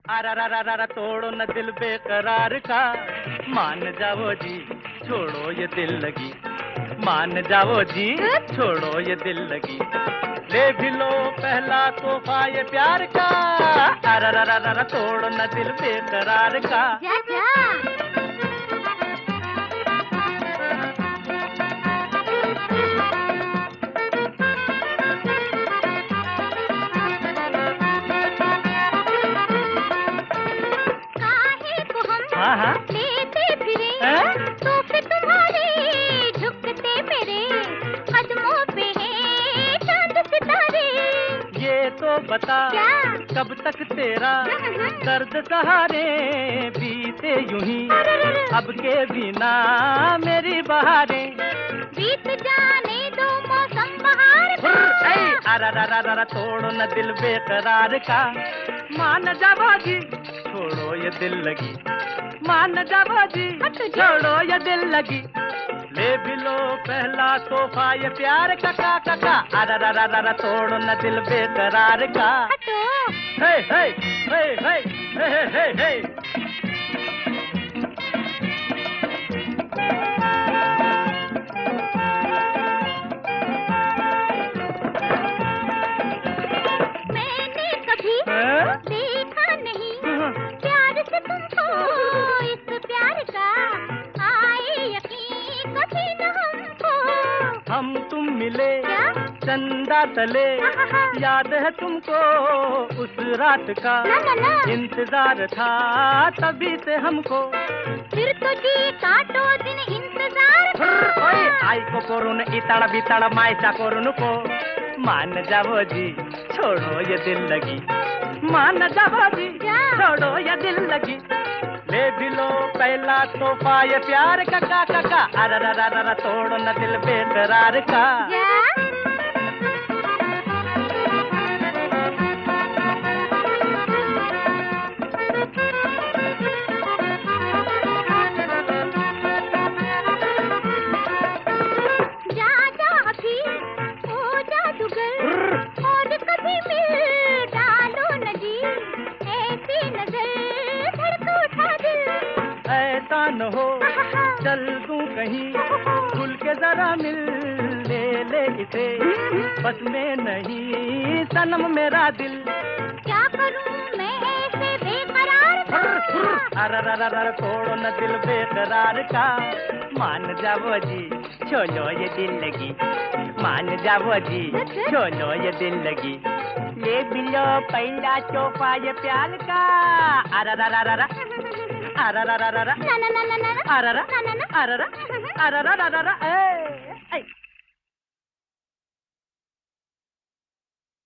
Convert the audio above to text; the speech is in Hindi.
अरा तोड़ो न दिल बेकरार का, मान जाओ जी छोड़ो ये दिल लगी, मान जाओ जी छोड़ो ये दिल लगी, ले भी लो पहला तोहफा ये प्यार का, अरा तोड़ो न दिल बेकरार का। जा जा। हाँ हाँ लेते फिरे तो फिर तुम्हारे झुकते मेरे कदमों पे हैं चांद सितारे। ये तो बता क्या? कब तक तेरा दर्द सहारे बीते यूं ही, अब के बिना मेरी बहारें बीत जाने दो मौसम बहार का। अरा तोड़ो न दिल बेकरार का, मान जाओ जी छोड़ो ये दिल लगी, मान जाओ जी छोड़ो ये दिल लगी, ले भी लो पहला तोहफा ये प्यार का का। अरा तोड़ो न दिल बेकरार का। हे हे हे हे हे हे हे। मैंने कभी देखा नहीं प्यार से तुमको, इस प्यार का आए यकीन कभी न हमको। हम तुम मिले क्या? चंदा तले, याद है तुमको उस रात का, ना। इंतजार था तभी से हमको, फिर तो जी काटो दिन इंतजार का। आई को कोरुन इताड़ा बिताड़ा मायचा कोरुन को, मान जाओ जी छोड़ो ये दिल लगी, मान जाओ जी छोड़ो ये दिल लगी, ले भी लो पहला तोहफा ये प्यार का का। अरा तोड़ो न दिल बेकरार का। और कभी मिल डालो न जी, ऐसी नजर धड़क उठा दिल। ऐसा न हो चल दूं कहीं, खुल के जरा मिल ले इसे, बस में नहीं सनम मेरा दिल, क्या करूं मैं ऐसे बेकरार का। अरा तोड़ो न दिल बेकरार का, मान जाओ जी छोड़ो ये दिल लगी, मान जाओ जी छोड़ो ये दिल लगी, ले भी लो पहला तोहफा ये प्यार का। अरा ना। अरा